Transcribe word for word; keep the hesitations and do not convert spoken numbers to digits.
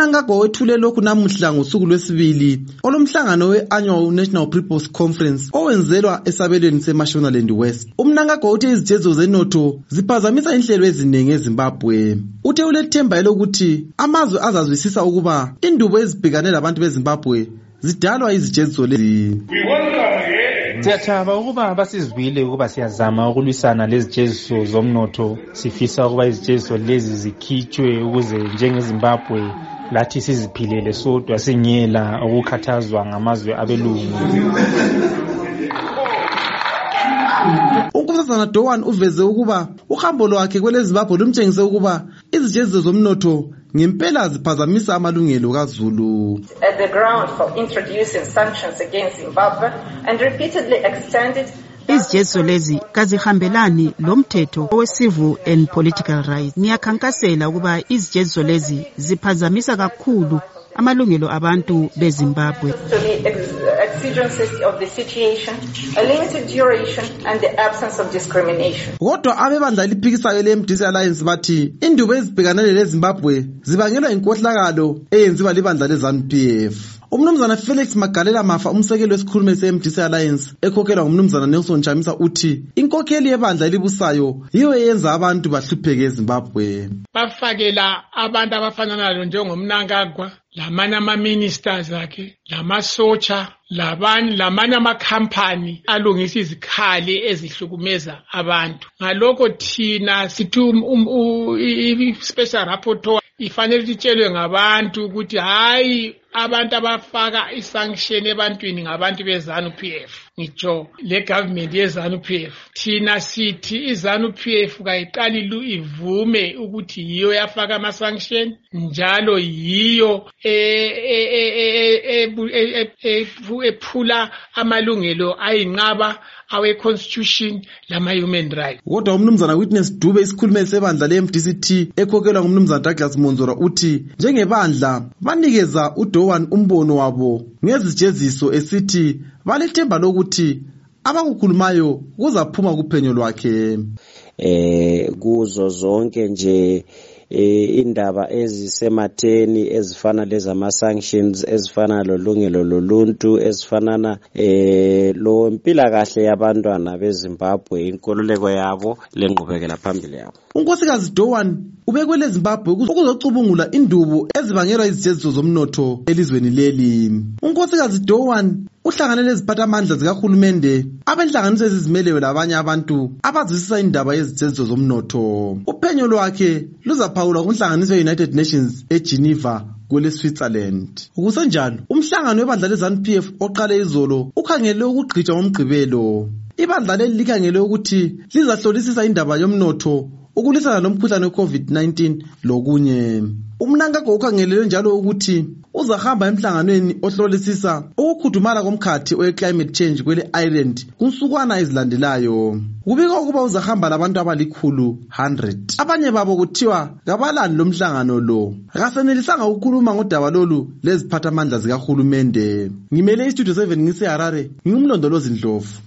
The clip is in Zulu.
Mnangagwa wethule lokhu namuhla ngosuku lwesibili olomhlangano we-Annual National People's Conference owenzelwa esabelweni seMashonaland West. Umnangagwa uthe izijezo zenotho ziphazamisa inhlelo eziningi eZimbabwe. Uthe ulethemba elokuthi amazwe azazwisisa ukuba indubo ezibhekane labantu beZimbabwe zidalwa izijezo lezi. Siyathaba ukuba basizwile ukuba siyazama ukulwisana lezijeziso zomnotho. Sifisa ukuba izijeziso lezi zikhitshwe ukuze njengeZimbabwe lathi siziphilele sodwa singela ukukhathazwa ngamazwe abelungu. Unkosazana Dowan uveze ukuba uhambo lwakhe kwele Zimbabwe lumtshengise ukuba izijeziso zomnotho ngempela ziphazamisa amalungelo kaZulu. At the ground for introducing sanctions against Zimbabwe and repeatedly extended izijeziso lezi kazihambelani lomthetho we-civil and political rights. Ngiyakhankasela ukuba izijeziso lezi ziphazamisa kakhulu amalungelo abantu beZimbabwe. Of the situation, a limited duration and the absence of discrimination. Kodwa abebandla eliphikisayo le-M D C Alliance bathi indubo ezibhekane leZimbabwe zibangelwa inkohlakalo eyenziwa libandla le-ZANU P F. Umnumzana Felix Magalela Mafa umsekeli wesikhulumi se-M D C Alliance ekhokhelwa ngumnumzana Nelson Chamisa uthi inkokheli yebandla elibusayo yiyo eyenza abantu bahlupheke eZimbabwe. Bafakela abantu abafana nalo njengomnangagwa lamanye ama-ministers akhe lamasotsha labanye lamanye amakhampani alungisa izikhali ezihlukumeza abantu. Ngalokho thina sithi i-special rapporteur ifanele itshelwe ngabantu ukuthi hayi abantu abafaka isanction ebantwini ngabantu beZANU P F. Ngitsho le government yeZANU P F. Thina sithi iZANU P F kayiqali ivume ukuthi yiyo yafaka ama-sanction njalo yiyo ephula amalungelo ayinqaba awe-constitution lama-human rights. Kodwa umnumzana Witness Dube isikhulumi sebandla le-M D C T ekhokhelwa ngumnumzana Douglas Monzora uthi njengebandla banikeza uDowan umbono wabo ngezijeziso esithi balethemba lokuthi abakukhulumayo kuzaphuma kuphenyo lwakhe. Eh kuzo zonke nje eh indaba ezisematheni ezifana lezama sanctions ezifana lolungelo loluntu ezifanana eh lo impilakahle yabantwana beZimbabwe inkololeko yabo lengqubekela phambili yabo. Unkosikazi Dowan ubekwele Zimbabwe ukuzocubungula indubo ezibangelwa izijeziso zomnotho elizweni leli. Unkosikazi Dowan uhlangane leziphathamandla zikahulumende abenhlanganiso ezizimeleyo labanye abantu abazwisisa indaba yezijeziso zomnotho. Uphenyo lwakhe luzaphawulwa kunhlanganiso ye-United Nations eGeneva kwele Switzerland. Ukusenjalo umhlangano webandla le-ZANU P F oqale izolo ukhangele ukugqitshwa ngomgqibelo. Ibandla leli likhangele ukuthi lizahlolisisa indaba yomnotho ukulwisana nomkhuhlane we-COVID nineteen lokunye. Umnangagwa ukhangelele njalo ukuthi uzahamba emhlanganweni ohlolisisa ukukhudumala komkhathi we-climate change kwele island kunsukwana ezilandelayo. Kubikwa ukuba uzahamba labantu abalikhulu one hundred. Abanye babo kuthiwa kabalani lomhlangano lo. Akasenelisanga ukukhuluma ngodaba lolu leziphathamandla zikahulumende. Ngimele iStudio seven ngise Harare, ngingumlondolozi Ndlovu.